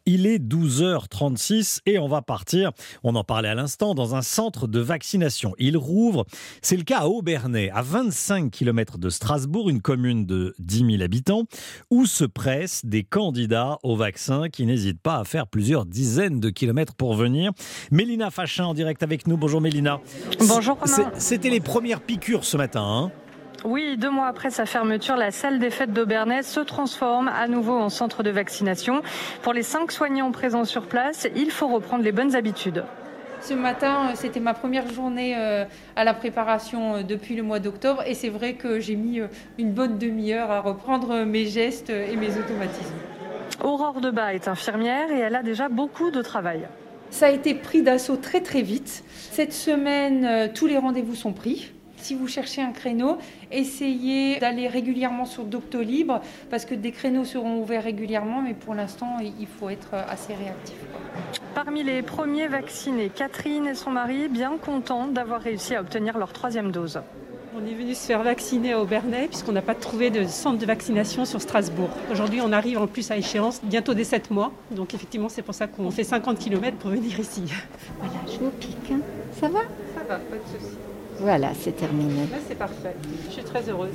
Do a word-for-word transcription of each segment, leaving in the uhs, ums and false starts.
Il est douze heures trente-six et on va partir, on en parlait à l'instant, dans un centre de vaccination. Il rouvre, c'est le cas à Obernai, à vingt-cinq kilomètres de Strasbourg, une commune de dix mille habitants, où se pressent des candidats au vaccin qui n'hésitent pas à faire plusieurs dizaines de kilomètres pour venir. Mélina Fachin en direct avec nous. Bonjour Mélina. Bonjour Romain. C'était les premières piqûres ce matin, hein ? Oui, deux mois après sa fermeture, la salle des fêtes d'Obernai se transforme à nouveau en centre de vaccination. Pour les cinq soignants présents sur place, il faut reprendre les bonnes habitudes. Ce matin, c'était ma première journée à la préparation depuis le mois d'octobre et c'est vrai que j'ai mis une bonne demi-heure à reprendre mes gestes et mes automatismes. Aurore Debat est infirmière et elle a déjà beaucoup de travail. Ça a été pris d'assaut très très vite. Cette semaine, tous les rendez-vous sont pris. Si vous cherchez un créneau, essayez d'aller régulièrement sur Doctolib parce que des créneaux seront ouverts régulièrement, mais pour l'instant, il faut être assez réactif. Parmi les premiers vaccinés, Catherine et son mari, bien contents d'avoir réussi à obtenir leur troisième dose. On est venu se faire vacciner à Obernai puisqu'on n'a pas trouvé de centre de vaccination sur Strasbourg. Aujourd'hui, on arrive en plus à échéance, bientôt des sept mois. Donc effectivement, c'est pour ça qu'on fait cinquante kilomètres pour venir ici. Voilà, je vous pique. Hein. Ça va ? Ça va, pas de souci. Voilà, c'est terminé. Là, c'est parfait. Je suis très heureuse.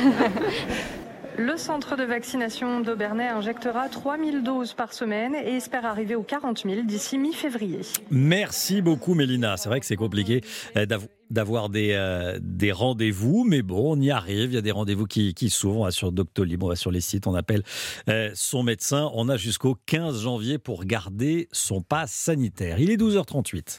Le centre de vaccination d'Obernai injectera trois mille doses par semaine et espère arriver aux quarante mille d'ici mi-février. Merci beaucoup Mélina. C'est vrai que c'est compliqué d'avoir des, euh, des rendez-vous, mais bon, on y arrive. Il y a des rendez-vous qui, qui s'ouvrent. On va sur Doctolib, on va sur les sites, on appelle euh, son médecin. On a jusqu'au quinze janvier pour garder son pass sanitaire. Il est douze heures trente-huit.